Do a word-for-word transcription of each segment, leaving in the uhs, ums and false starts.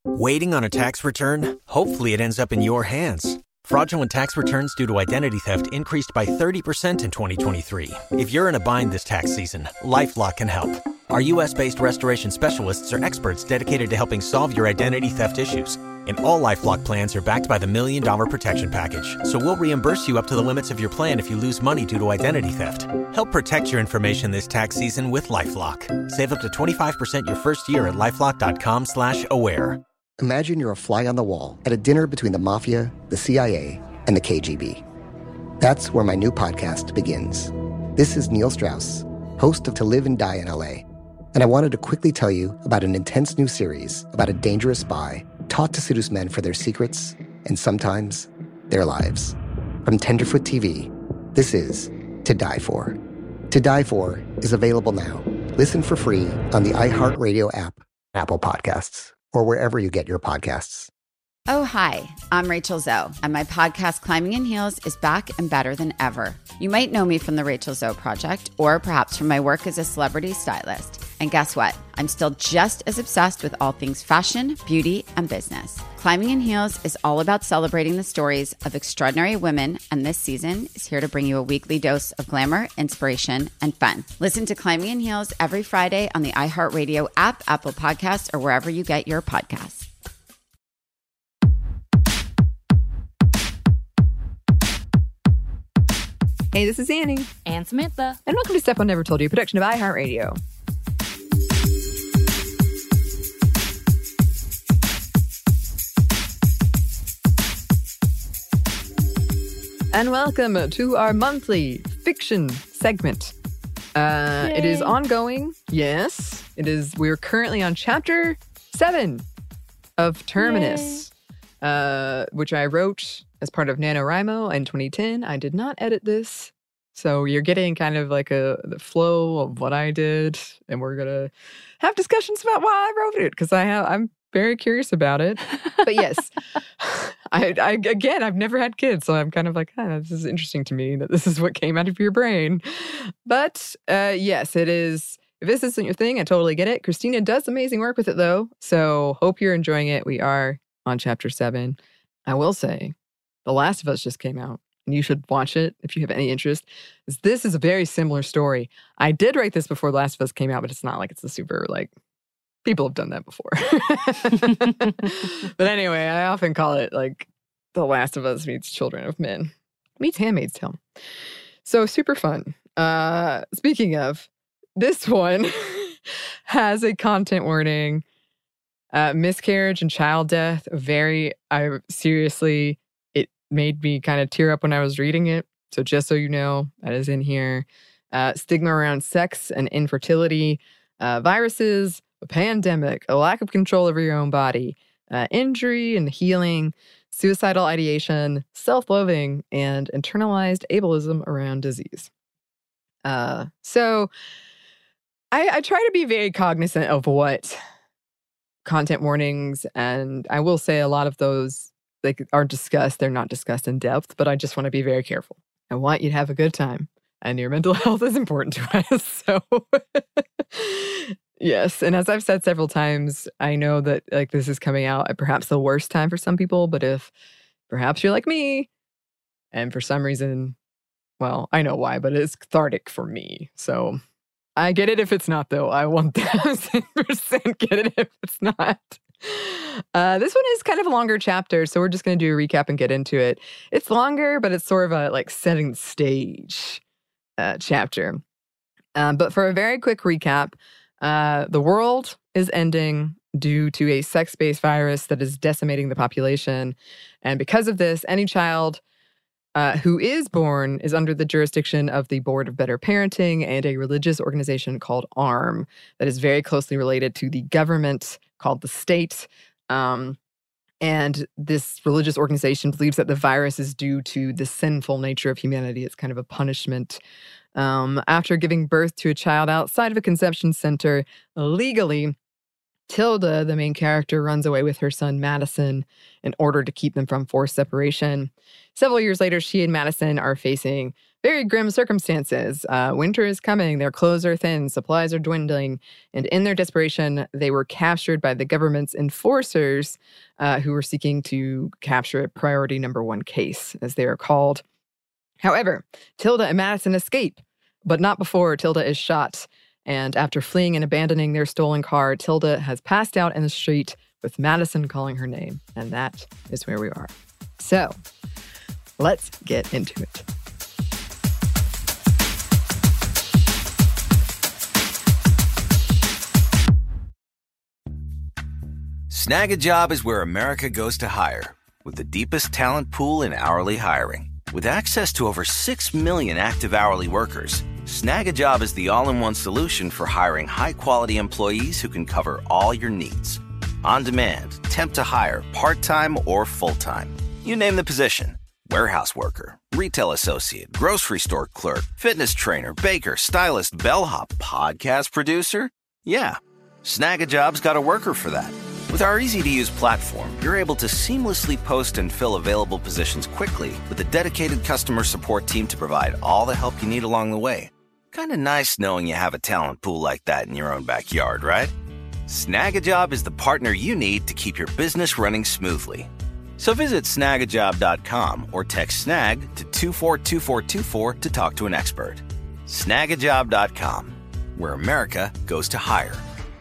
Waiting on a tax return? Hopefully it ends up in your hands. Fraudulent tax returns due to identity theft increased by thirty percent in twenty twenty-three. If you're in a bind this tax season, LifeLock can help. Our U S based restoration specialists are experts dedicated to helping solve your identity theft issues. And all LifeLock plans are backed by the Million Dollar Protection Package. So we'll reimburse you up to the limits of your plan if you lose money due to identity theft. Help protect your information this tax season with LifeLock. Save up to twenty-five percent your first year at LifeLock.com slash aware. Imagine you're a fly on the wall at a dinner between the Mafia, the C I A, and the K G B. That's where my new podcast begins. This is Neil Strauss, host of To Live and Die in L A, and I wanted to quickly tell you about an intense new series about a dangerous spy taught to seduce men for their secrets and sometimes their lives. From Tenderfoot T V, this is To Die For. To Die For is available now. Listen for free on the iHeartRadio app, Apple Podcasts, or wherever you get your podcasts. Oh, hi, I'm Rachel Zoe, and my podcast, Climbing in Heels, is back and better than ever. You might know me from the Rachel Zoe Project, or perhaps from my work as a celebrity stylist. And guess what? I'm still just as obsessed with all things fashion, beauty, and business. Climbing in Heels is all about celebrating the stories of extraordinary women, and this season is here to bring you a weekly dose of glamour, inspiration, and fun. Listen to Climbing in Heels every Friday on the iHeartRadio app, Apple Podcasts, or wherever you get your podcasts. Hey, this is Annie. And Samantha. And welcome to Step One Never Told You, a production of iHeartRadio. And welcome to our monthly fiction segment. Uh, it is ongoing. Yes, it is. We're currently on chapter seven of Terminus, uh, which I wrote as part of NaNoWriMo in twenty ten. I did not edit this. So you're getting kind of like a the flow of what I did. And we're going to have discussions about why I wrote it, because I have, I'm very curious about it. But yes, I, I again, I've never had kids. So I'm kind of like, oh, this is interesting to me that this is what came out of your brain. But uh, yes, it is. If this isn't your thing, I totally get it. Christina does amazing work with it, though. So hope you're enjoying it. We are on chapter seven. I will say, The Last of Us just came out, and you should watch it if you have any interest. This is a very similar story. I did write this before The Last of Us came out, but it's not like it's a super, like, people have done that before. But anyway, I often call it, like, The Last of Us meets Children of Men. Meets Handmaid's Tale. So super fun. Uh, speaking of, this one has a content warning. Uh, miscarriage and child death. Very, I seriously... made me kind of tear up when I was reading it. So just so you know, that is in here. Uh, stigma around sex and infertility, uh, viruses, a pandemic, a lack of control over your own body, uh, injury and healing, suicidal ideation, self-loathing, and internalized ableism around disease. Uh, so I, I try to be very cognizant of what content warnings, and I will say a lot of those They are discussed. They're not discussed in depth, but I just want to be very careful. I want you to have a good time, and your mental health is important to us. So, yes. And as I've said several times, I know that like this is coming out at perhaps the worst time for some people, but if perhaps you're like me, and for some reason, well, I know why, but it's cathartic for me. So I get it if it's not, though. I one thousand percent get it if it's not. Uh, this one is kind of a longer chapter, so we're just going to do a recap and get into it. It's longer, but it's sort of a like setting the stage uh, chapter. Um, but for a very quick recap, uh, the world is ending due to a sex-based virus that is decimating the population. And because of this, any child uh, who is born is under the jurisdiction of the Board of Better Parenting and a religious organization called ARM that is very closely related to the government called the state. Um, and this religious organization believes that the virus is due to the sinful nature of humanity. It's kind of a punishment. Um, after giving birth to a child outside of a conception center legally, Tilda, the main character, runs away with her son Madison in order to keep them from forced separation. Several years later, she and Madison are facing very grim circumstances. Uh, winter is coming. Their clothes are thin. Supplies are dwindling. And in their desperation, they were captured by the government's enforcers uh, who were seeking to capture a priority number one case, as they are called. However, Tilda and Madison escape, but not before Tilda is shot. And after fleeing and abandoning their stolen car, Tilda has passed out in the street with Madison calling her name. And that is where we are. So, let's get into it. Snag a Job is where America goes to hire, with the deepest talent pool in hourly hiring. With access to over six million active hourly workers, Snag a Job is the all-in-one solution for hiring high-quality employees who can cover all your needs. On demand, temp to hire, part-time or full-time. You name the position. Warehouse worker, retail associate, grocery store clerk, fitness trainer, baker, stylist, bellhop, podcast producer. Yeah, Snag a Job's got a worker for that. With our easy-to-use platform, you're able to seamlessly post and fill available positions quickly with a dedicated customer support team to provide all the help you need along the way. Kind of nice knowing you have a talent pool like that in your own backyard, right? Snag a Job is the partner you need to keep your business running smoothly. So visit snag a job dot com or text SNAG to two four two four two four to talk to an expert. snag a job dot com, where America goes to hire.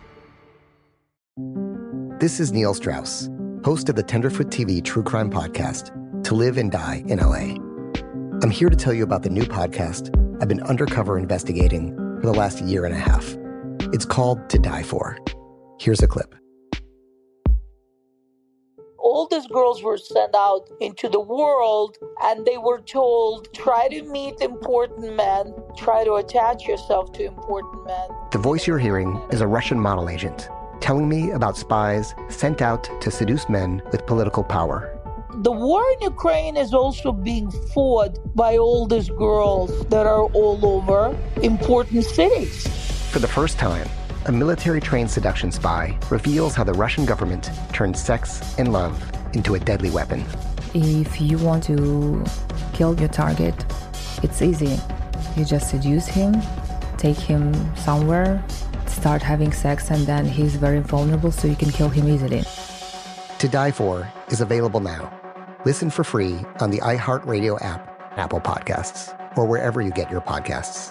This is Neil Strauss, host of the Tenderfoot T V true crime podcast, To Live and Die in L A. I'm here to tell you about the new podcast I've been undercover investigating for the last year and a half. It's called To Die For. Here's a clip. All these girls were sent out into the world and they were told, try to meet important men, try to attach yourself to important men. The voice you're hearing is a Russian model agent telling me about spies sent out to seduce men with political power. The war in Ukraine is also being fought by all these girls that are all over important cities. For the first time, a military-trained seduction spy reveals how the Russian government turned sex and love into a deadly weapon. If you want to kill your target, it's easy. You just seduce him, take him somewhere, start having sex, and then he's very vulnerable, so you can kill him easily. To Die For is available now. Listen for free on the iHeartRadio app, Apple Podcasts, or wherever you get your podcasts.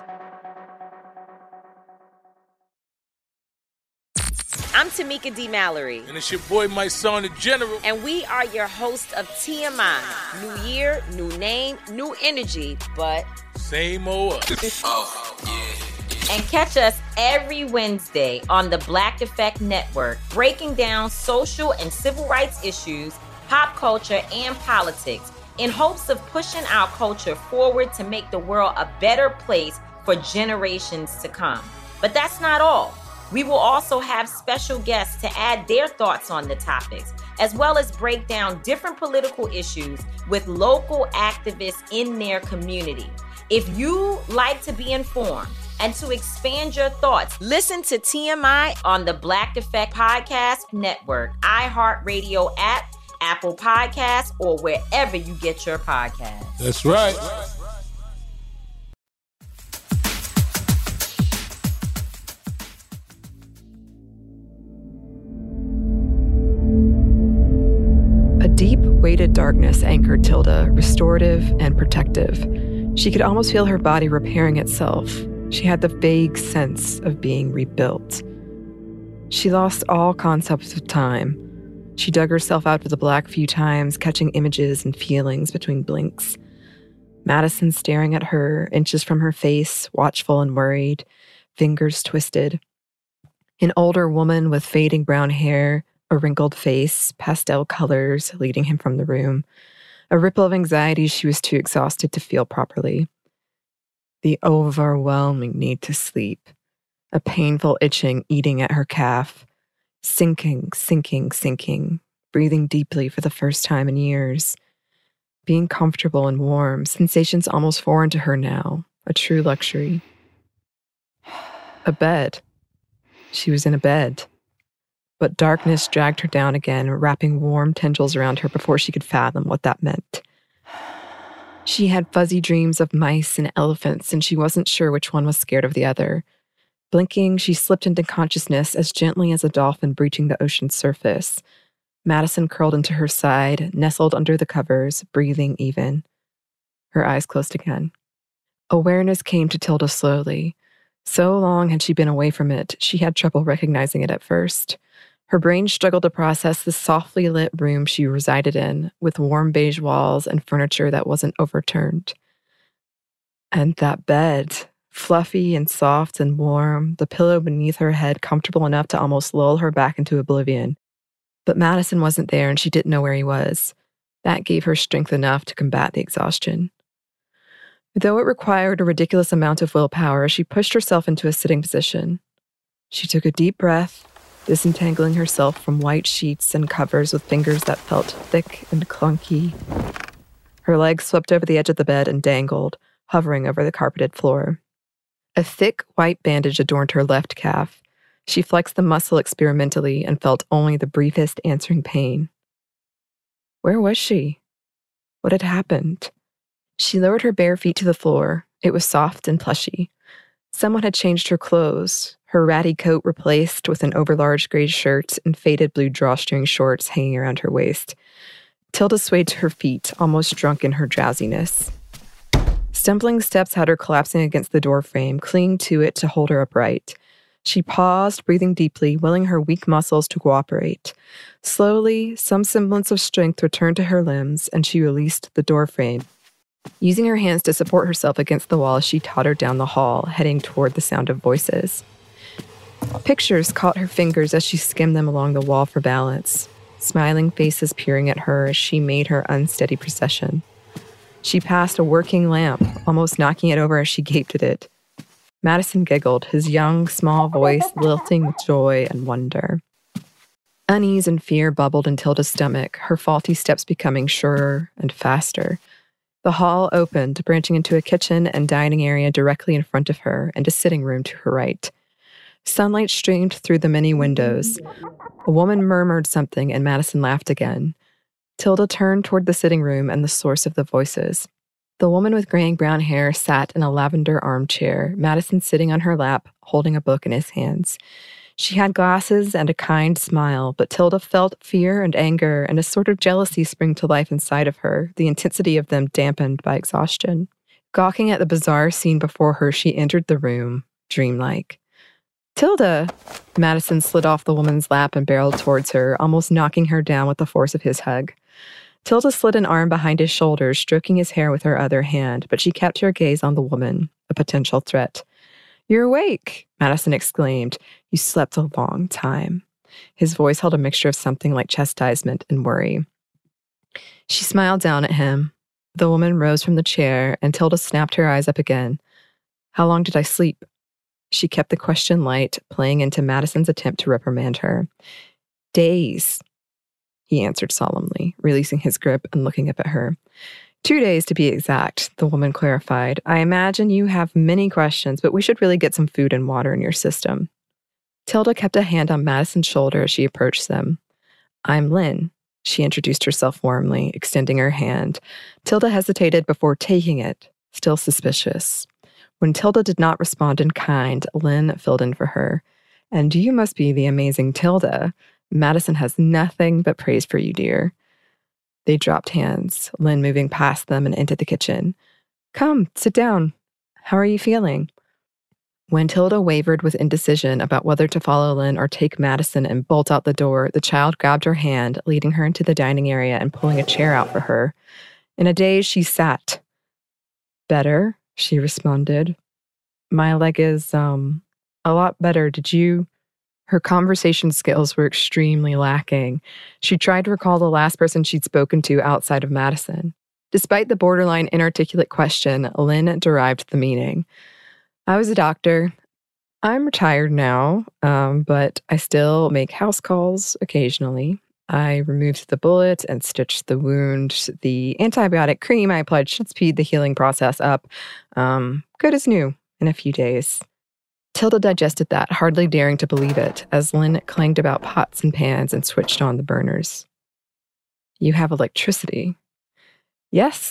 I'm Tamika D. Mallory. And it's your boy, my son, the General. And we are your hosts of T M I. New year, new name, new energy, but same old us. Oh, yeah. And catch us every Wednesday on the Black Effect Network, breaking down social and civil rights issues, pop culture, and politics in hopes of pushing our culture forward to make the world a better place for generations to come. But that's not all. We will also have special guests to add their thoughts on the topics, as well as break down different political issues with local activists in their community. If you like to be informed and to expand your thoughts, listen to T M I on the Black Effect Podcast Network, iHeartRadio app, Apple Podcasts, or wherever you get your podcasts. That's right. A deep, weighted darkness anchored Tilda, restorative and protective. She could almost feel her body repairing itself. She had the vague sense of being rebuilt. She lost all concepts of time. She dug herself out of the black few times, catching images and feelings between blinks. Madison staring at her, inches from her face, watchful and worried, fingers twisted. An older woman with fading brown hair, a wrinkled face, pastel colors leading him from the room. A ripple of anxiety she was too exhausted to feel properly. The overwhelming need to sleep. A painful itching eating at her calf. Sinking, sinking, sinking. Breathing deeply for the first time in years. Being comfortable and warm. Sensations almost foreign to her now. A true luxury. A bed. She was in a bed. But darkness dragged her down again, wrapping warm tendrils around her before she could fathom what that meant. She had fuzzy dreams of mice and elephants, and she wasn't sure which one was scared of the other. Blinking, she slipped into consciousness as gently as a dolphin breaching the ocean's surface. Madison curled into her side, nestled under the covers, breathing even. Her eyes closed again. Awareness came to Tilda slowly. So long had she been away from it, she had trouble recognizing it at first. Her brain struggled to process the softly lit room she resided in, with warm beige walls and furniture that wasn't overturned. And that bed, fluffy and soft and warm, the pillow beneath her head comfortable enough to almost lull her back into oblivion. But Madison wasn't there, and she didn't know where he was. That gave her strength enough to combat the exhaustion. Though it required a ridiculous amount of willpower, she pushed herself into a sitting position. She took a deep breath, disentangling herself from white sheets and covers with fingers that felt thick and clunky. Her legs swept over the edge of the bed and dangled, hovering over the carpeted floor. A thick white bandage adorned her left calf. She flexed the muscle experimentally and felt only the briefest answering pain. Where was she? What had happened? She lowered her bare feet to the floor. It was soft and plushy. Someone had changed her clothes, her ratty coat replaced with an overlarge gray shirt and faded blue drawstring shorts hanging around her waist. Tilda swayed to her feet, almost drunk in her drowsiness. Stumbling steps had her collapsing against the doorframe, clinging to it to hold her upright. She paused, breathing deeply, willing her weak muscles to cooperate. Slowly, some semblance of strength returned to her limbs, and she released the doorframe. Using her hands to support herself against the wall, she tottered down the hall, heading toward the sound of voices. Pictures caught her fingers as she skimmed them along the wall for balance, smiling faces peering at her as she made her unsteady procession. She passed a working lamp, almost knocking it over as she gaped at it. Madison giggled, his young, small voice lilting with joy and wonder. Unease and fear bubbled in Tilda's stomach, her faulty steps becoming surer and faster. The hall opened, branching into a kitchen and dining area directly in front of her and a sitting room to her right. Sunlight streamed through the many windows. A woman murmured something, and Madison laughed again. Tilda turned toward the sitting room and the source of the voices. The woman with graying brown hair sat in a lavender armchair, Madison sitting on her lap, holding a book in his hands. She had glasses and a kind smile, but Tilda felt fear and anger and a sort of jealousy spring to life inside of her, the intensity of them dampened by exhaustion. Gawking at the bizarre scene before her, she entered the room, dreamlike. Tilda! Madison slid off the woman's lap and barreled towards her, almost knocking her down with the force of his hug. Tilda slid an arm behind his shoulders, stroking his hair with her other hand, but she kept her gaze on the woman, a potential threat. "You're awake," Madison exclaimed. "You slept a long time." His voice held a mixture of something like chastisement and worry. She smiled down at him. The woman rose from the chair, and Tilda snapped her eyes up again. "How long did I sleep?" She kept the question light, playing into Madison's attempt to reprimand her. "Days," he answered solemnly, releasing his grip and looking up at her. Two days to be exact," the woman clarified. "I imagine you have many questions, but we should really get some food and water in your system." Tilda kept a hand on Madison's shoulder as she approached them. "I'm Lynn," she introduced herself warmly, extending her hand. Tilda hesitated before taking it, still suspicious. When Tilda did not respond in kind, Lynn filled in for her. "And you must be the amazing Tilda. Madison has nothing but praise for you, dear." They dropped hands, Lynn moving past them and into the kitchen. "Come, sit down. How are you feeling?" When Tilda wavered with indecision about whether to follow Lynn or take Madison and bolt out the door, the child grabbed her hand, leading her into the dining area and pulling a chair out for her. In a daze, she sat. "Better," she responded. "My leg is, um, a lot better. Did you..." Her conversation skills were extremely lacking. She tried to recall the last person she'd spoken to outside of Madison. Despite the borderline inarticulate question, Lynn derived the meaning. "I was a doctor. I'm retired now, um, but I still make house calls occasionally. I removed the bullet and stitched the wound. The antibiotic cream I applied should speed the healing process up. Um, good as new in a few days." Tilda digested that, hardly daring to believe it, as Lynn clanged about pots and pans and switched on the burners. "You have electricity." "Yes,"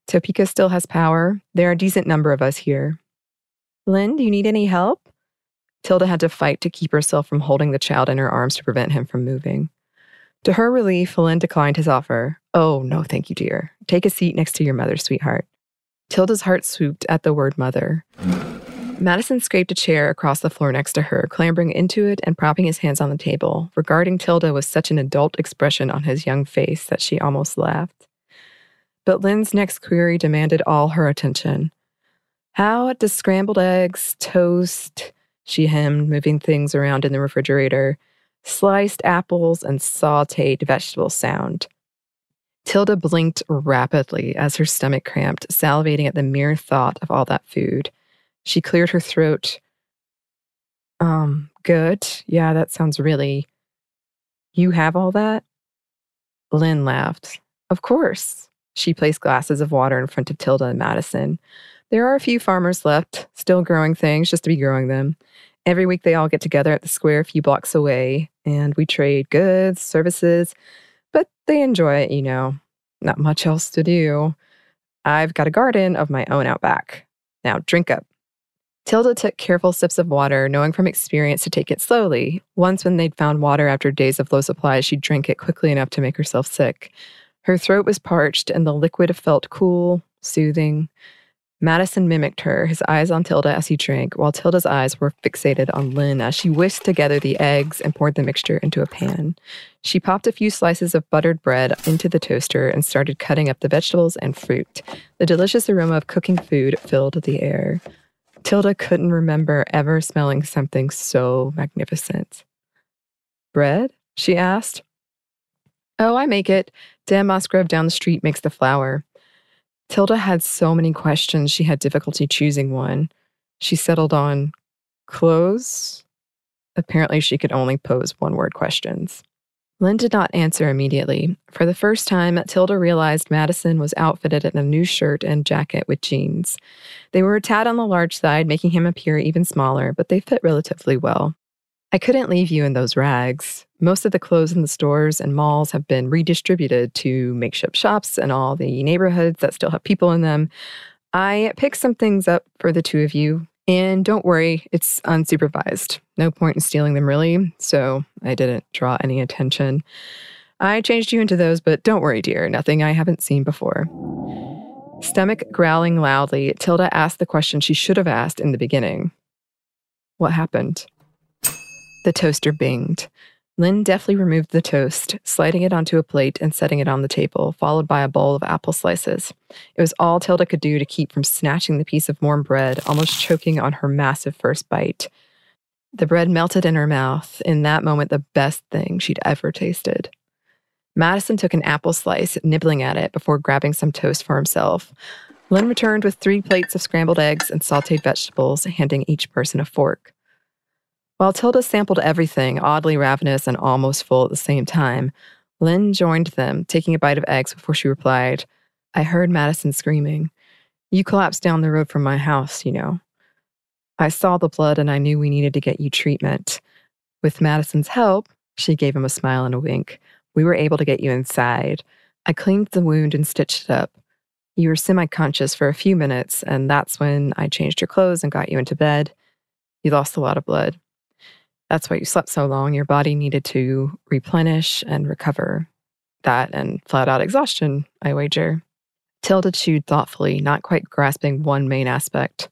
Topeka still has power. There are a decent number of us here. Lynn, do you need any help? Tilda had to fight to keep herself from holding the child in her arms to prevent him from moving. To her relief, Lynn declined his offer. Oh, no, thank you, dear. Take a seat next to your mother, sweetheart. Tilda's heart swooped at the word mother. Madison scraped a chair across the floor next to her, clambering into it and propping his hands on the table, regarding Tilda with such an adult expression on his young face that she almost laughed. But Lynn's next query demanded all her attention. How does scrambled eggs, toast, she hemmed, moving things around in the refrigerator, sliced apples, and sautéed vegetables sound? Tilda blinked rapidly as her stomach cramped, salivating at the mere thought of all that food. She cleared her throat. Um, good. Yeah, that sounds really... You have all that? Lynn laughed. Of course. She placed glasses of water in front of Tilda and Madison. There are a few farmers left, still growing things just to be growing them. Every week they all get together at the square a few blocks away, and we trade goods, services, but they enjoy it, you know. Not much else to do. I've got a garden of my own out back. Now drink up. Tilda took careful sips of water, knowing from experience to take it slowly. Once when they'd found water after days of low supply, she'd drink it quickly enough to make herself sick. Her throat was parched, and the liquid felt cool, soothing. Madison mimicked her, his eyes on Tilda as he drank, while Tilda's eyes were fixated on Lynn as she whisked together the eggs and poured the mixture into a pan. She popped a few slices of buttered bread into the toaster and started cutting up the vegetables and fruit. The delicious aroma of cooking food filled the air. Tilda couldn't remember ever smelling something so magnificent. Bread? She asked. Oh, I make it. Dan Musgrove down the street makes the flour. Tilda had so many questions she had difficulty choosing one. She settled on clothes. Apparently she could only pose one-word questions. Lynn did not answer immediately. For the first time, Tilda realized Madison was outfitted in a new shirt and jacket with jeans. They were a tad on the large side, making him appear even smaller, but they fit relatively well. I couldn't leave you in those rags. Most of the clothes in the stores and malls have been redistributed to makeshift shops and all the neighborhoods that still have people in them. I picked some things up for the two of you, and don't worry, it's unsupervised. No point in stealing them, really, so I didn't draw any attention. I changed you into those, but don't worry, dear, nothing I haven't seen before. Stomach growling loudly, Tilda asked the question she should have asked in the beginning. What happened? The toaster binged. Lynn deftly removed the toast, sliding it onto a plate and setting it on the table, followed by a bowl of apple slices. It was all Tilda could do to keep from snatching the piece of warm bread, almost choking on her massive first bite. The bread melted in her mouth, in that moment the best thing she'd ever tasted. Madison took an apple slice, nibbling at it before grabbing some toast for himself. Lynn returned with three plates of scrambled eggs and sautéed vegetables, handing each person a fork. While Tilda sampled everything, oddly ravenous and almost full at the same time, Lynn joined them, taking a bite of eggs before she replied, I heard Madison screaming. You collapsed down the road from my house, you know. I saw the blood and I knew we needed to get you treatment. With Madison's help, she gave him a smile and a wink, we were able to get you inside. I cleaned the wound and stitched it up. You were semi-conscious for a few minutes, and that's when I changed your clothes and got you into bed. You lost a lot of blood. That's why you slept so long. Your body needed to replenish and recover. That and flat-out exhaustion, I wager. Tilda chewed thoughtfully, not quite grasping one main aspect.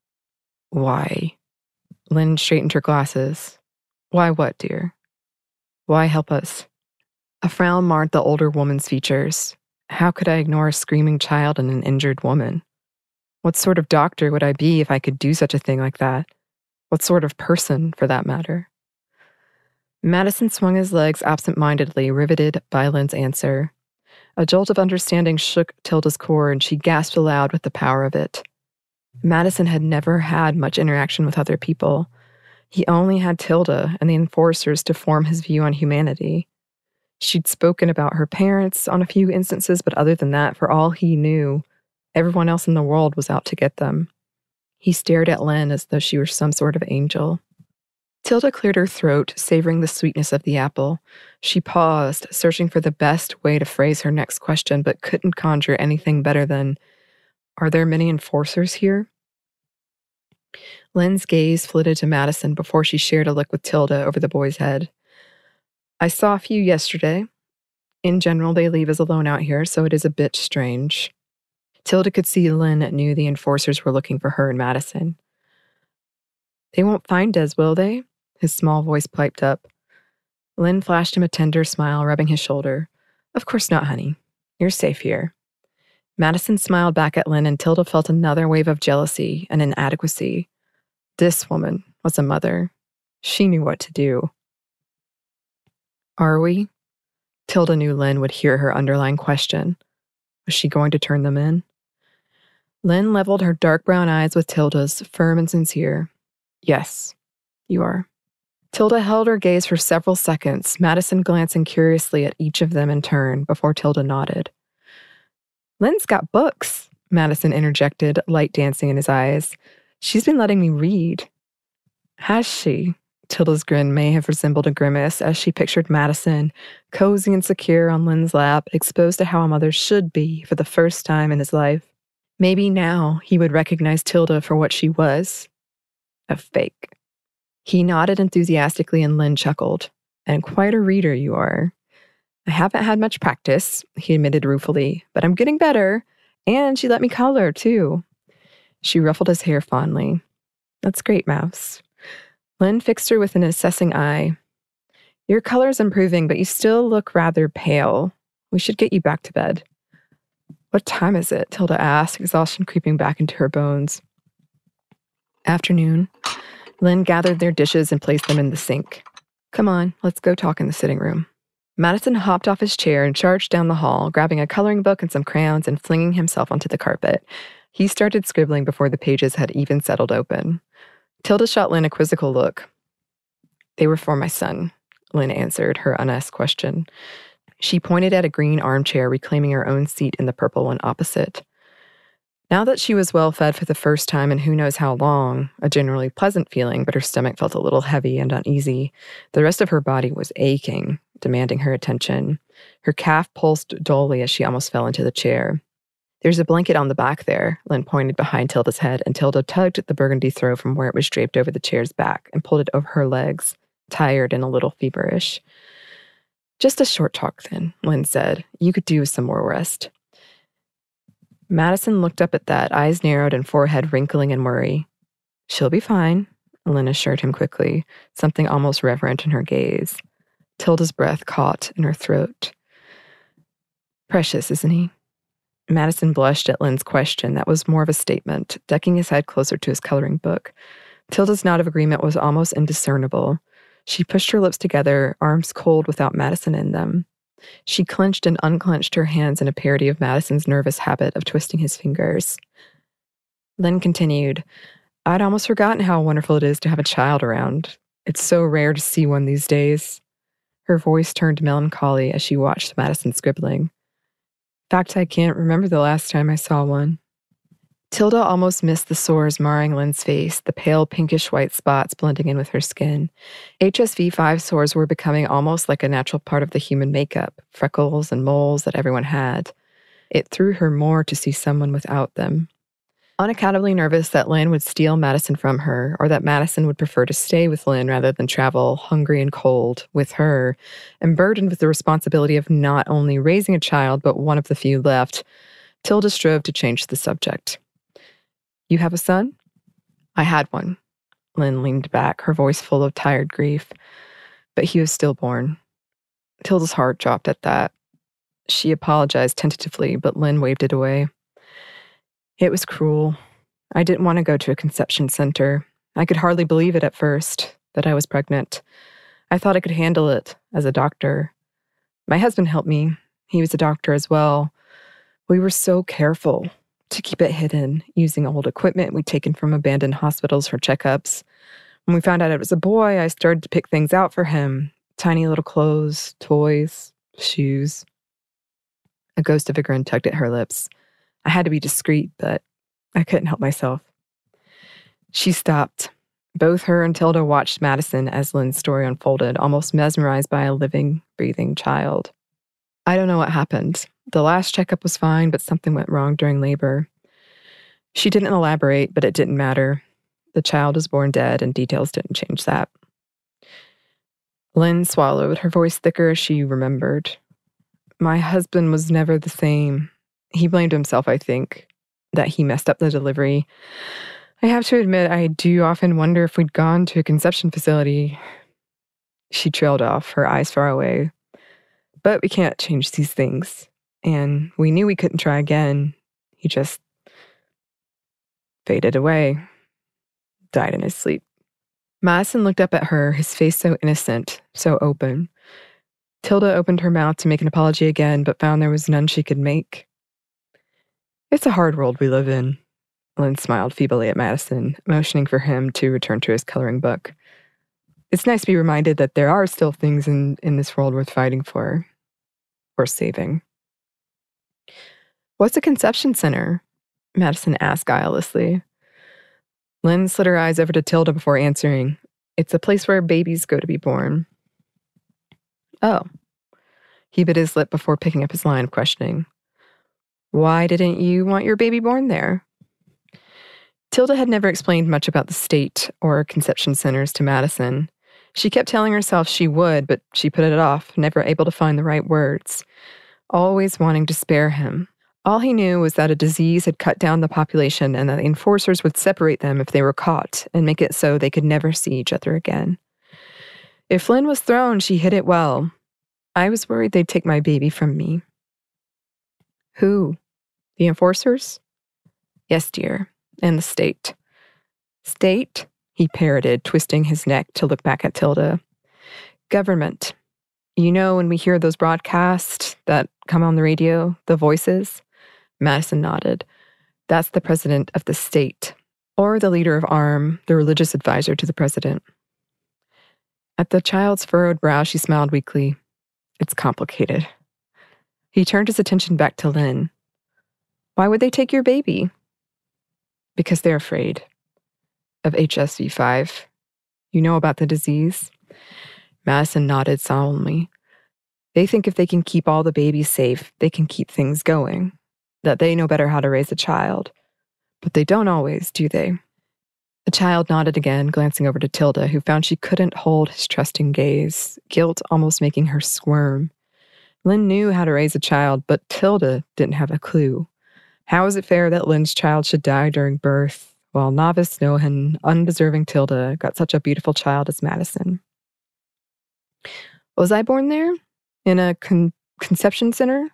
Why? Lynn straightened her glasses. Why what, dear? Why help us? A frown marred the older woman's features. How could I ignore a screaming child and an injured woman? What sort of doctor would I be if I could do such a thing like that? What sort of person, for that matter? Madison swung his legs absent-mindedly, riveted by Lynn's answer. A jolt of understanding shook Tilda's core, and she gasped aloud with the power of it. Madison had never had much interaction with other people. He only had Tilda and the enforcers to form his view on humanity. She'd spoken about her parents on a few instances, but other than that, for all he knew, everyone else in the world was out to get them. He stared at Lynn as though she were some sort of angel. Tilda cleared her throat, savoring the sweetness of the apple. She paused, searching for the best way to phrase her next question, but couldn't conjure anything better than, Are there many enforcers here? Lynn's gaze flitted to Madison before she shared a look with Tilda over the boy's head. I saw a few yesterday. In general, they leave us alone out here, so it is a bit strange. Tilda could see Lynn knew the enforcers were looking for her and Madison. They won't find us, will they? His small voice piped up. Lynn flashed him a tender smile, rubbing his shoulder. Of course not, honey. You're safe here. Madison smiled back at Lynn, and Tilda felt another wave of jealousy and inadequacy. This woman was a mother. She knew what to do. Are we? Tilda knew Lynn would hear her underlying question. Was she going to turn them in? Lynn leveled her dark brown eyes with Tilda's, firm and sincere. Yes, you are. Tilda held her gaze for several seconds, Madison glancing curiously at each of them in turn before Tilda nodded. Lynn's got books, Madison interjected, light dancing in his eyes. She's been letting me read. Has she? Tilda's grin may have resembled a grimace as she pictured Madison, cozy and secure on Lynn's lap, exposed to how a mother should be for the first time in his life. Maybe now he would recognize Tilda for what she was. A fake. He nodded enthusiastically and Lynn chuckled. And quite a reader you are. I haven't had much practice, he admitted ruefully, but I'm getting better. And she let me color, too. She ruffled his hair fondly. That's great, Mouse. Lynn fixed her with an assessing eye. Your color's improving, but you still look rather pale. We should get you back to bed. What time is it? Tilda asked, exhaustion creeping back into her bones. Afternoon. Lynn gathered their dishes and placed them in the sink. Come on, let's go talk in the sitting room. Madison hopped off his chair and charged down the hall, grabbing a coloring book and some crayons and flinging himself onto the carpet. He started scribbling before the pages had even settled open. Tilda shot Lynn a quizzical look. They were for my son, Lynn answered her unasked question. She pointed at a green armchair, reclaiming her own seat in the purple one opposite. Now that she was well fed for the first time in who knows how long, a generally pleasant feeling, but her stomach felt a little heavy and uneasy, the rest of her body was aching, demanding her attention. Her calf pulsed dully as she almost fell into the chair. There's a blanket on the back there, Lynn pointed behind Tilda's head, and Tilda tugged at the burgundy throw from where it was draped over the chair's back and pulled it over her legs, tired and a little feverish. Just a short talk, then, Lynn said. You could do with some more rest. Madison looked up at that, eyes narrowed and forehead wrinkling in worry. She'll be fine, Lynn assured him quickly, something almost reverent in her gaze. Tilda's breath caught in her throat. Precious, isn't he? Madison blushed at Lynn's question that was more of a statement, ducking his head closer to his coloring book. Tilda's nod of agreement was almost indiscernible. She pushed her lips together, arms cold without Madison in them. She clenched and unclenched her hands in a parody of Madison's nervous habit of twisting his fingers. Lynn continued, I'd almost forgotten how wonderful it is to have a child around. It's so rare to see one these days. Her voice turned melancholy as she watched Madison scribbling. In fact, I can't remember the last time I saw one. Tilda almost missed the sores marring Lynn's face, the pale pinkish-white spots blending in with her skin. H S V five sores were becoming almost like a natural part of the human makeup, freckles and moles that everyone had. It threw her more to see someone without them. Unaccountably nervous that Lynn would steal Madison from her, or that Madison would prefer to stay with Lynn rather than travel, hungry and cold, with her, and burdened with the responsibility of not only raising a child, but one of the few left, Tilda strove to change the subject. You have a son? I had one. Lynn leaned back, her voice full of tired grief. But he was stillborn. Tilda's heart dropped at that. She apologized tentatively, but Lynn waved it away. It was cruel. I didn't want to go to a conception center. I could hardly believe it at first, that I was pregnant. I thought I could handle it as a doctor. My husband helped me. He was a doctor as well. We were so careful to keep it hidden, using old equipment we'd taken from abandoned hospitals for checkups. When we found out it was a boy, I started to pick things out for him. Tiny little clothes, toys, shoes. A ghost of a grin tugged at her lips. I had to be discreet, but I couldn't help myself. She stopped. Both her and Tilda watched Madison as Lynn's story unfolded, almost mesmerized by a living, breathing child. I don't know what happened. The last checkup was fine, but something went wrong during labor. She didn't elaborate, but it didn't matter. The child was born dead, and details didn't change that. Lynn swallowed, her voice thicker as she remembered. My husband was never the same. He blamed himself, I think, that he messed up the delivery. I have to admit, I do often wonder if we'd gone to a conception facility. She trailed off, her eyes far away. But we can't change these things. And we knew we couldn't try again. He just faded away, died in his sleep. Madison looked up at her, his face so innocent, so open. Tilda opened her mouth to make an apology again, but found there was none she could make. It's a hard world we live in. Lynn smiled feebly at Madison, motioning for him to return to his coloring book. It's nice to be reminded that there are still things in, in this world worth fighting for, or saving. What's a conception center? Madison asked guilelessly. Lynn slid her eyes over to Tilda before answering. It's a place where babies go to be born. Oh. He bit his lip before picking up his line of questioning. Why didn't you want your baby born there? Tilda had never explained much about the state or conception centers to Madison. She kept telling herself she would, but she put it off, never able to find the right words, always wanting to spare him. All he knew was that a disease had cut down the population and that the enforcers would separate them if they were caught and make it so they could never see each other again. If Lynn was thrown, she hid it well. I was worried they'd take my baby from me. Who? The enforcers? Yes, dear. And the state. State? He parroted, twisting his neck to look back at Tilda. Government. You know when we hear those broadcasts that come on the radio, the voices? Madison nodded. That's the president of the state, or the leader of A R M, the religious advisor to the president. At the child's furrowed brow, she smiled weakly. It's complicated. He turned his attention back to Lynn. Why would they take your baby? Because they're afraid. Of H S V five. You know about the disease? Madison nodded solemnly. They think if they can keep all the babies safe, they can keep things going. That they know better how to raise a child. But they don't always, do they? The child nodded again, glancing over to Tilda, who found she couldn't hold his trusting gaze, guilt almost making her squirm. Lynn knew how to raise a child, but Tilda didn't have a clue. How is it fair that Lynn's child should die during birth, while novice Nohan, undeserving Tilda, got such a beautiful child as Madison? Was I born there? In a con- conception center?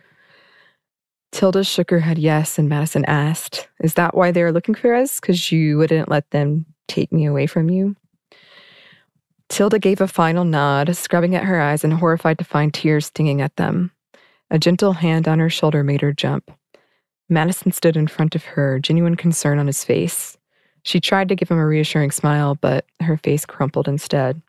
Tilda shook her head yes, and Madison asked, is that why they were looking for us? Because you wouldn't let them take me away from you? Tilda gave a final nod, scrubbing at her eyes and horrified to find tears stinging at them. A gentle hand on her shoulder made her jump. Madison stood in front of her, genuine concern on his face. She tried to give him a reassuring smile, but her face crumpled instead.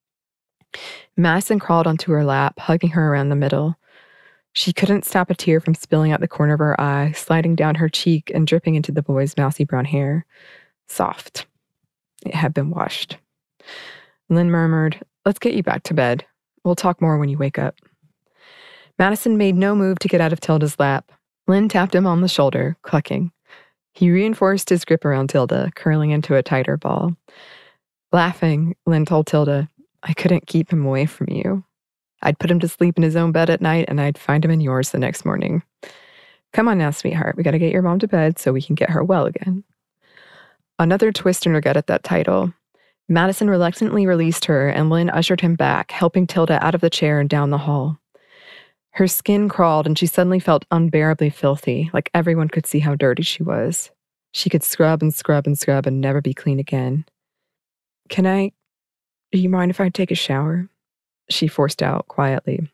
Madison crawled onto her lap, hugging her around the middle. She couldn't stop a tear from spilling out the corner of her eye, sliding down her cheek and dripping into the boy's mousy brown hair. Soft. It had been washed. Lynn murmured, let's get you back to bed. We'll talk more when you wake up. Madison made no move to get out of Tilda's lap. Lynn tapped him on the shoulder, clucking. He reinforced his grip around Tilda, curling into a tighter ball. Laughing, Lynn told Tilda, I couldn't keep him away from you. I'd put him to sleep in his own bed at night, and I'd find him in yours the next morning. Come on now, sweetheart. We gotta get your mom to bed so we can get her well again. Another twist in her gut at that title. Madison reluctantly released her, and Lynn ushered him back, helping Tilda out of the chair and down the hall. Her skin crawled, and she suddenly felt unbearably filthy, like everyone could see how dirty she was. She could scrub and scrub and scrub and never be clean again. Can I... Do you mind if I take a shower? She forced out quietly.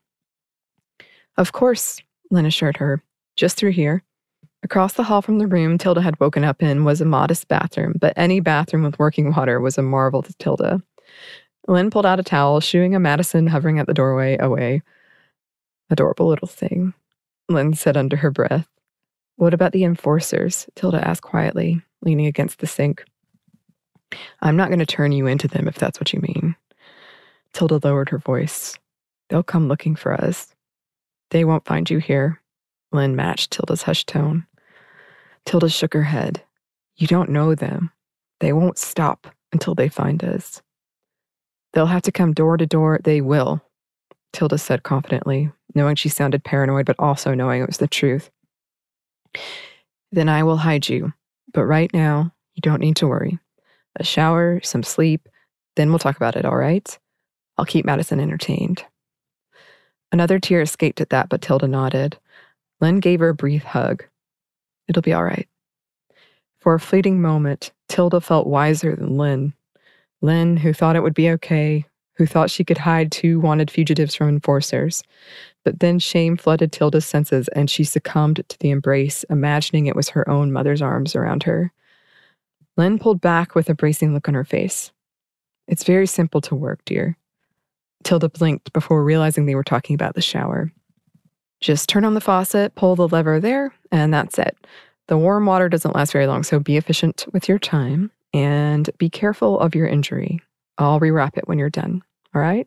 Of course, Lynn assured her. Just through here. Across the hall from the room Tilda had woken up in was a modest bathroom, but any bathroom with working water was a marvel to Tilda. Lynn pulled out a towel, shooing a Madison hovering at the doorway away. Adorable little thing, Lynn said under her breath. What about the enforcers? Tilda asked quietly, leaning against the sink. I'm not going to turn you into them if that's what you mean. Tilda lowered her voice. They'll come looking for us. They won't find you here. Lynn matched Tilda's hushed tone. Tilda shook her head. You don't know them. They won't stop until they find us. They'll have to come door to door. They will, Tilda said confidently, knowing she sounded paranoid, but also knowing it was the truth. Then I will hide you. But right now, you don't need to worry. A shower, some sleep, then we'll talk about it, all right? I'll keep Madison entertained. Another tear escaped at that, but Tilda nodded. Lynn gave her a brief hug. It'll be all right. For a fleeting moment, Tilda felt wiser than Lynn. Lynn, who thought it would be okay, who thought she could hide two wanted fugitives from enforcers. But then shame flooded Tilda's senses, and she succumbed to the embrace, imagining it was her own mother's arms around her. Lynn pulled back with a bracing look on her face. It's very simple to work, dear. Tilda blinked before realizing they were talking about the shower. Just turn on the faucet, pull the lever there, and that's it. The warm water doesn't last very long, so be efficient with your time and be careful of your injury. I'll rewrap it when you're done, all right?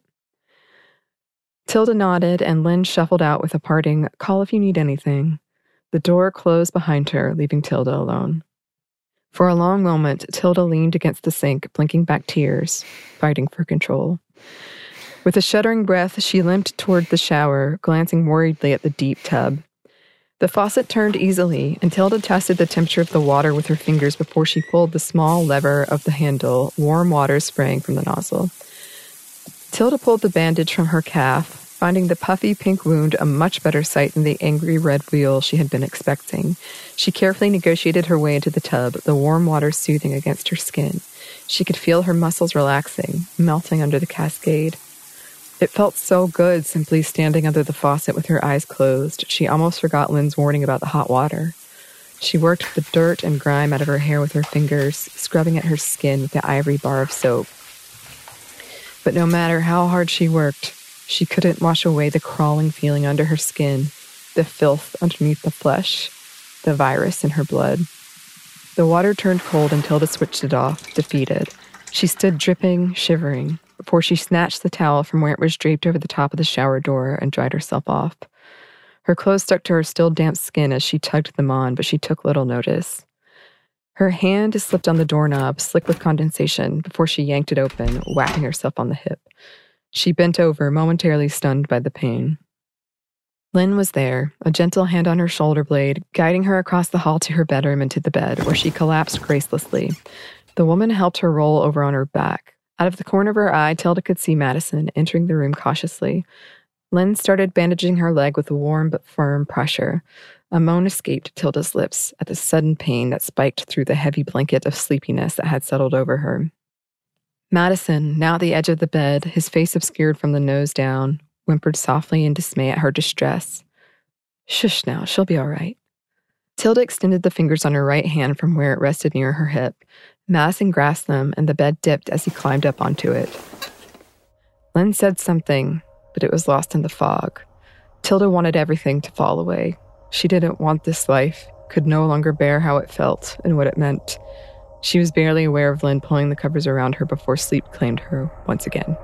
Tilda nodded, and Lynn shuffled out with a parting, call if you need anything. The door closed behind her, leaving Tilda alone. For a long moment, Tilda leaned against the sink, blinking back tears, fighting for control. With a shuddering breath, she limped toward the shower, glancing worriedly at the deep tub. The faucet turned easily, and Tilda tested the temperature of the water with her fingers before she pulled the small lever of the handle, warm water spraying from the nozzle. Tilda pulled the bandage from her calf, finding the puffy pink wound a much better sight than the angry red wheal she had been expecting. She carefully negotiated her way into the tub, the warm water soothing against her skin. She could feel her muscles relaxing, melting under the cascade. It felt so good simply standing under the faucet with her eyes closed. She almost forgot Lynn's warning about the hot water. She worked the dirt and grime out of her hair with her fingers, scrubbing at her skin with the ivory bar of soap. But no matter how hard she worked, she couldn't wash away the crawling feeling under her skin, the filth underneath the flesh, the virus in her blood. The water turned cold and Tilda switched it off, defeated. She stood dripping, shivering, before she snatched the towel from where it was draped over the top of the shower door and dried herself off. Her clothes stuck to her still damp skin as she tugged them on, but she took little notice. Her hand slipped on the doorknob, slick with condensation, before she yanked it open, whacking herself on the hip. She bent over, momentarily stunned by the pain. Lynn was there, a gentle hand on her shoulder blade, guiding her across the hall to her bedroom and to the bed, where she collapsed gracelessly. The woman helped her roll over on her back. Out of the corner of her eye, Tilda could see Madison entering the room cautiously. Lynn started bandaging her leg with a warm but firm pressure. A moan escaped Tilda's lips at the sudden pain that spiked through the heavy blanket of sleepiness that had settled over her. Madison, now at the edge of the bed, his face obscured from the nose down, whimpered softly in dismay at her distress. Shush now, she'll be all right. Tilda extended the fingers on her right hand from where it rested near her hip. Madison grasped them, and the bed dipped as he climbed up onto it. Lynn said something, but it was lost in the fog. Tilda wanted everything to fall away. She didn't want this life, could no longer bear how it felt and what it meant. She was barely aware of Lynn pulling the covers around her before sleep claimed her once again.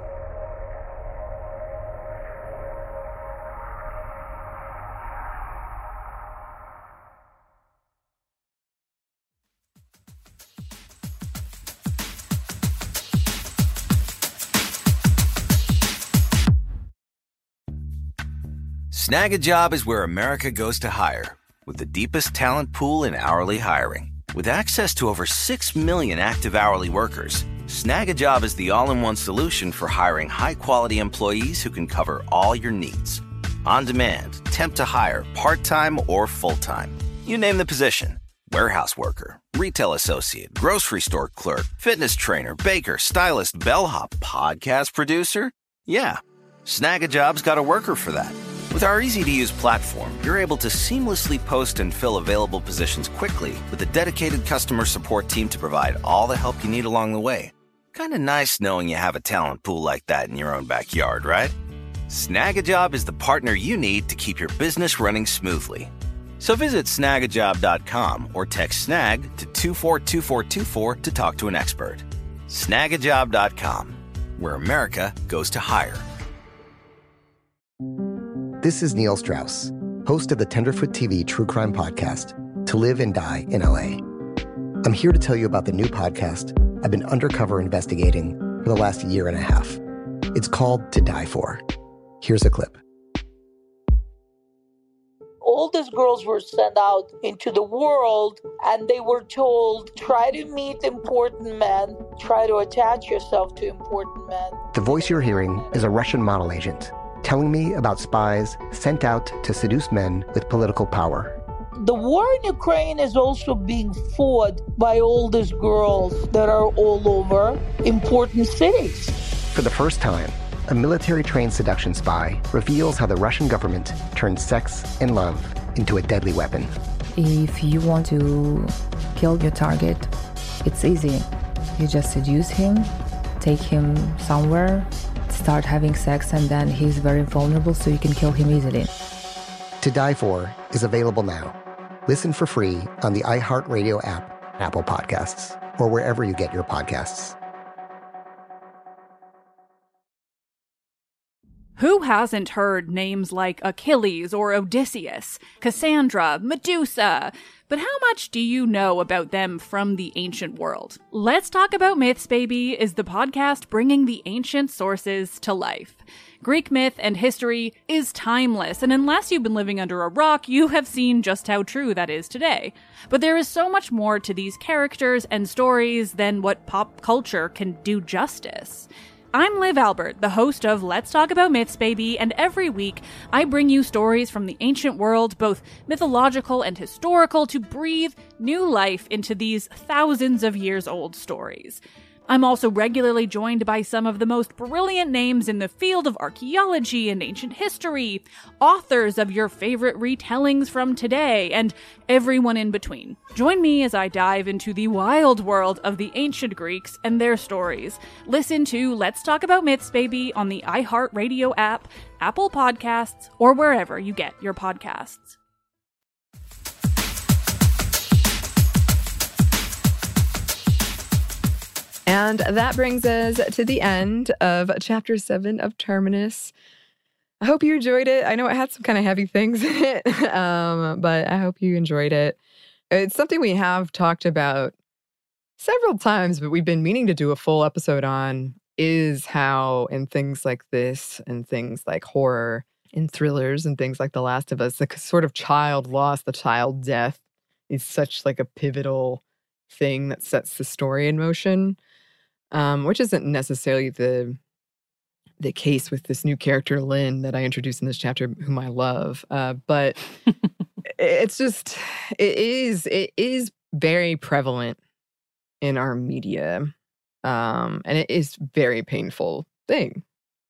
Snag a Job is where America goes to hire, with the deepest talent pool in hourly hiring. With access to over six million active hourly workers, Snag a Job is the all-in-one solution for hiring high-quality employees who can cover all your needs. On demand, temp to hire, part-time or full-time. You name the position. Warehouse worker, retail associate, grocery store clerk, fitness trainer, baker, stylist, bellhop, podcast producer. Yeah, Snag a Job's got a worker for that. With our easy-to-use platform, you're able to seamlessly post and fill available positions quickly with a dedicated customer support team to provide all the help you need along the way. Kind of nice knowing you have a talent pool like that in your own backyard, right? Snag a Job is the partner you need to keep your business running smoothly. So visit snag a job dot com or text SNAG to two four two four two four to talk to an expert. snag a job dot com, where America goes to hire. This is Neil Strauss, host of the Tenderfoot T V True Crime Podcast, To Live and Die in L A. I'm here to tell you about the new podcast I've been undercover investigating for the last year and a half. It's called To Die For. Here's a clip. All these girls were sent out into the world and they were told, try to meet important men, try to attach yourself to important men. The voice you're hearing is a Russian model agent telling me about spies sent out to seduce men with political power. The war in Ukraine is also being fought by all these girls that are all over important cities. For the first time, a military-trained seduction spy reveals how the Russian government turned sex and love into a deadly weapon. If you want to kill your target, it's easy. You just seduce him, take him somewhere, start having sex, and then he's very vulnerable, so you can kill him easily. To Die For is available now. Listen for free on the iHeartRadio app, Apple Podcasts, or wherever you get your podcasts. Who hasn't heard names like Achilles or Odysseus, Cassandra, Medusa? But how much do you know about them from the ancient world? Let's Talk About Myths, Baby is the podcast bringing the ancient sources to life. Greek myth and history is timeless, and unless you've been living under a rock, you have seen just how true that is today. But there is so much more to these characters and stories than what pop culture can do justice. I'm Liv Albert, the host of Let's Talk About Myths, Baby, and every week I bring you stories from the ancient world, both mythological and historical, to breathe new life into these thousands of years old stories. I'm also regularly joined by some of the most brilliant names in the field of archaeology and ancient history, authors of your favorite retellings from today, and everyone in between. Join me as I dive into the wild world of the ancient Greeks and their stories. Listen to Let's Talk About Myths, Baby on the iHeartRadio app, Apple Podcasts, or wherever you get your podcasts. And that brings us to the end of chapter seven of Terminus. I hope you enjoyed it. I know it had some kind of heavy things in it, um, but I hope you enjoyed it. It's something we have talked about several times, but we've been meaning to do a full episode on, is how in things like this and things like horror and thrillers and things like The Last of Us, the sort of child loss, the child death is such like a pivotal thing that sets the story in motion. Um, which isn't necessarily the the case with this new character, Lynn, that I introduced in this chapter, whom I love. Uh, but it's just, it is, it is very prevalent in our media. Um, and it is very painful thing.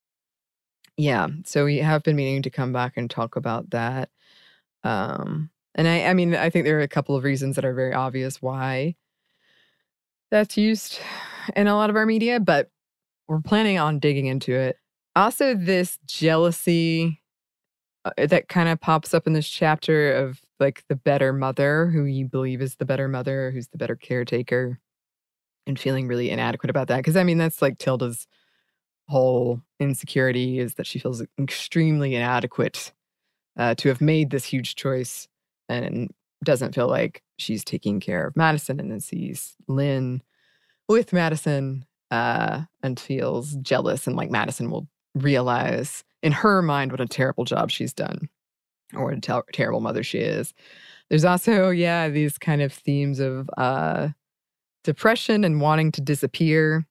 Yeah. So we have been meaning to come back and talk about that. Um, and I, I mean, I think there are a couple of reasons that are very obvious why that's used in a lot of our media, but we're planning on digging into it. Also, this jealousy uh, that kind of pops up in this chapter of like the better mother, who you believe is the better mother, who's the better caretaker, and feeling really inadequate about that. Because I mean, that's like Tilda's whole insecurity, is that she feels extremely inadequate uh, to have made this huge choice and doesn't feel like she's taking care of Madison, and then sees Lynn with Madison uh, and feels jealous, and like Madison will realize in her mind what a terrible job she's done, or what a ter- terrible mother she is. There's also, yeah, these kind of themes of uh, depression and wanting to disappear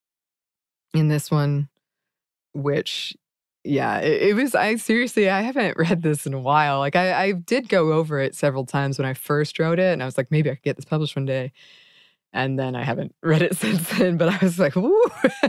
in this one, which, yeah, it, it was, I seriously, I haven't read this in a while. Like I, I did go over it several times when I first wrote it, and I was like, maybe I could get this published one day. And then I haven't read it since then, but I was like, ooh.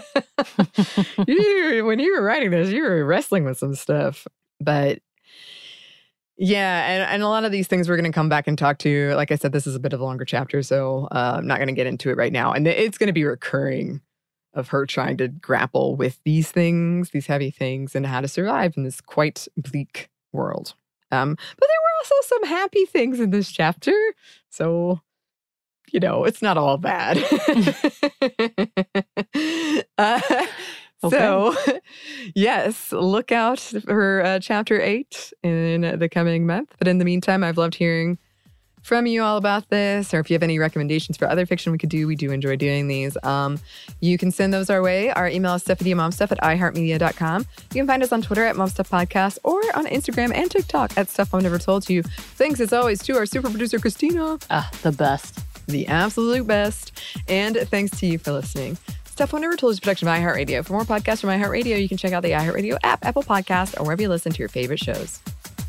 you, when you were writing this, you were wrestling with some stuff. But yeah, and, and a lot of these things we're going to come back and talk to. Like I said, this is a bit of a longer chapter, so uh, I'm not going to get into it right now. And it's going to be recurring of her trying to grapple with these things, these heavy things, and how to survive in this quite bleak world. Um, but there were also some happy things in this chapter, so you know, it's not all bad. uh, okay. So, yes, look out for uh, chapter eight in the coming month. But in the meantime, I've loved hearing from you all about this, or if you have any recommendations for other fiction we could do, we do enjoy doing these. Um, you can send those our way. Our email is stephanieomomstuff at iheartmedia dot com. You can find us on Twitter at momstuffpodcast or on Instagram and TikTok at Stuff Mom Never Told You. Thanks as always to our super producer, Christina. Ah, the best. The absolute best. And thanks to you for listening. Stuff Mom Never Told You is a production of iHeartRadio. For more podcasts from iHeartRadio, you can check out the iHeartRadio app, Apple Podcast, or wherever you listen to your favorite shows.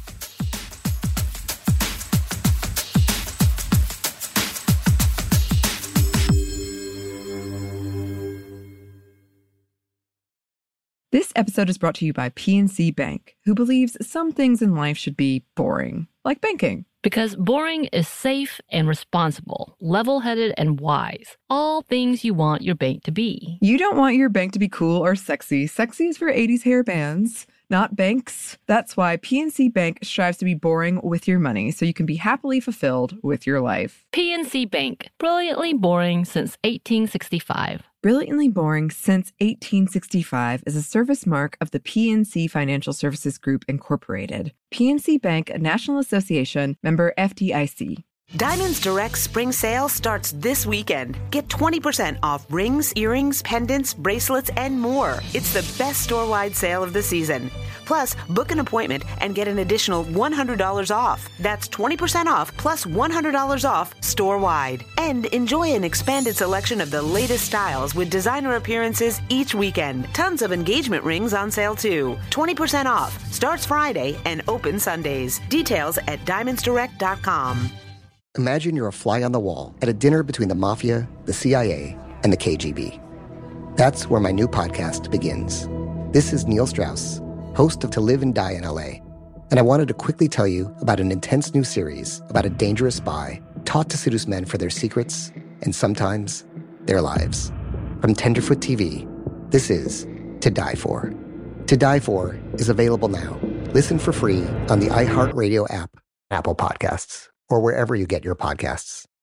This episode is brought to you by P N C Bank, who believes some things in life should be boring, like banking. Because boring is safe and responsible, level-headed and wise. All things you want your bank to be. You don't want your bank to be cool or sexy. Sexy is for eighties hair bands, not banks. That's why P N C Bank strives to be boring with your money so you can be happily fulfilled with your life. P N C Bank, brilliantly boring since eighteen sixty-five. Brilliantly Boring Since eighteen sixty-five is a service mark of the P N C Financial Services Group, Incorporated. P N C Bank, a National Association, member F D I C. Diamonds Direct Spring Sale starts this weekend. Get twenty percent off rings, earrings, pendants, bracelets, and more. It's the best store-wide sale of the season. Plus, book an appointment and get an additional one hundred dollars off. That's twenty percent off plus one hundred dollars off store-wide. And enjoy an expanded selection of the latest styles with designer appearances each weekend. Tons of engagement rings on sale too. twenty percent off. Starts Friday and open Sundays. Details at diamonds direct dot com. Imagine you're a fly on the wall at a dinner between the Mafia, the C I A, and the K G B. That's where my new podcast begins. This is Neil Strauss, host of To Live and Die in L A, and I wanted to quickly tell you about an intense new series about a dangerous spy taught to seduce men for their secrets and sometimes their lives. From Tenderfoot T V, this is To Die For. To Die For is available now. Listen for free on the iHeartRadio app, Apple Podcasts, or wherever you get your podcasts.